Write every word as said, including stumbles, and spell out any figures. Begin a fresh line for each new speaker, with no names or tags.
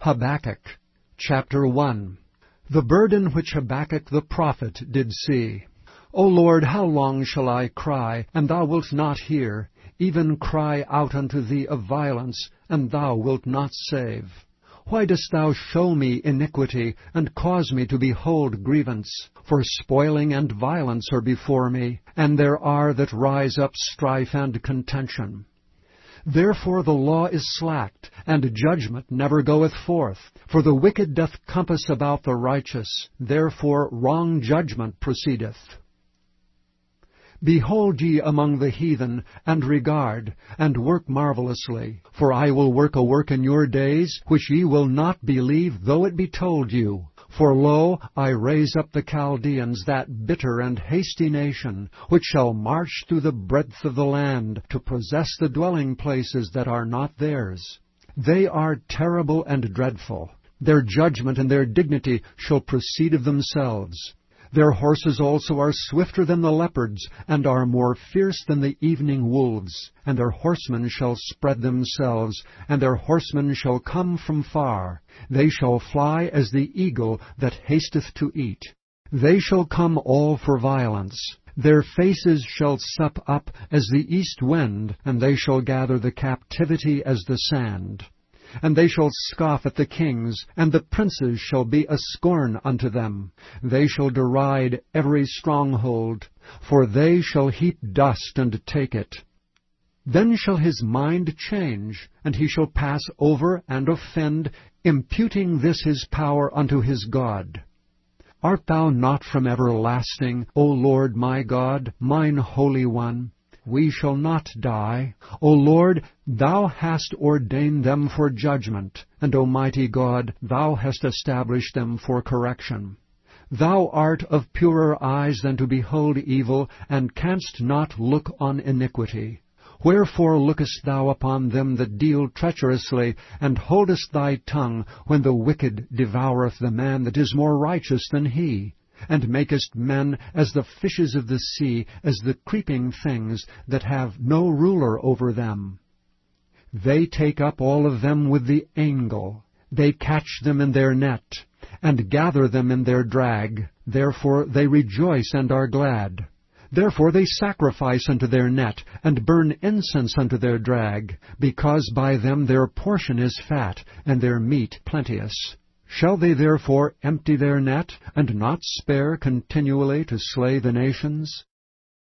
Habakkuk. Chapter one. The burden which Habakkuk the prophet did see. O Lord, how long shall I cry, and thou wilt not hear, even cry out unto thee of violence, and thou wilt not save? Why dost thou show me iniquity, and cause me to behold grievance? For spoiling and violence are before me, and there are that rise up strife and contention. Therefore the law is slacked, and judgment never goeth forth. For the wicked doth compass about the righteous, therefore wrong judgment proceedeth. Behold ye among the heathen, and regard, and work marvelously. For I will work a work in your days, which ye will not believe, though it be told you. For lo, I raise up the Chaldeans, that bitter and hasty nation, which shall march through the breadth of the land, to possess the dwelling places that are not theirs. They are terrible and dreadful. Their judgment and their dignity shall proceed of themselves. Their horses also are swifter than the leopards, and are more fierce than the evening wolves. And their horsemen shall spread themselves, and their horsemen shall come from far. They shall fly as the eagle that hasteth to eat. They shall come all for violence. Their faces shall sup up as the east wind, and they shall gather the captivity as the sand. And they shall scoff at the kings, and the princes shall be a scorn unto them. They shall deride every stronghold, for they shall heap dust and take it. Then shall his mind change, and he shall pass over and offend, imputing this his power unto his God. Art thou not from everlasting, O Lord my God, mine Holy One? We shall not die. O Lord, thou hast ordained them for judgment, and, O mighty God, thou hast established them for correction. Thou art of purer eyes than to behold evil, and canst not look on iniquity. Wherefore lookest thou upon them that deal treacherously, and holdest thy tongue when the wicked devoureth the man that is more righteous than he? And makest men as the fishes of the sea, as the creeping things that have no ruler over them. They take up all of them with the angle. They catch them in their net, and gather them in their drag. Therefore they rejoice and are glad. Therefore they sacrifice unto their net, and burn incense unto their drag, because by them their portion is fat, and their meat plenteous. Shall they therefore empty their net, and not spare continually to slay the nations?